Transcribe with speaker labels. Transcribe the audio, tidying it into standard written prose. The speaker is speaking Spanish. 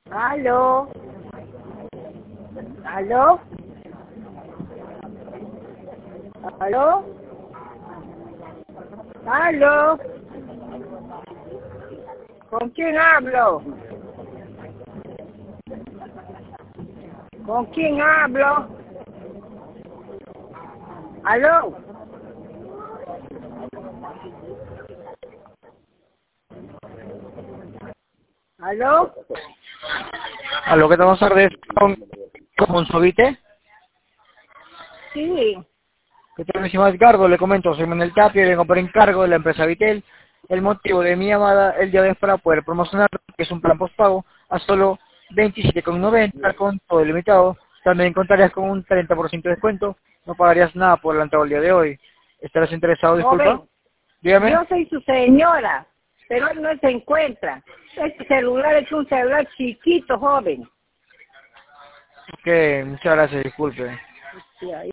Speaker 1: Aló, aló, aló, aló, ¿con quién hablo? ¿Con quién hablo? Aló, aló,
Speaker 2: Aló, ¿qué tal? Buenas tardes. ¿Con Sovite?
Speaker 1: sí,
Speaker 2: ¿Qué tal, mi estimado Edgardo? Le comento, soy Manuel Tapia y vengo por encargo de la empresa Vitel. El motivo de mi llamada el día de hoy es para poder promocionar que es un plan postpago a solo 27,90 con todo ilimitado. También contarías con un 30% de descuento. No pagarías nada por adelantado el día de hoy. ¿Estarás interesado? Disculpa.
Speaker 1: joven,
Speaker 2: Dígame.
Speaker 1: yo soy su señora, pero él no se encuentra. Este celular es un celular chiquito, joven.
Speaker 2: Que muchas gracias, disculpe.
Speaker 1: Sí, ahí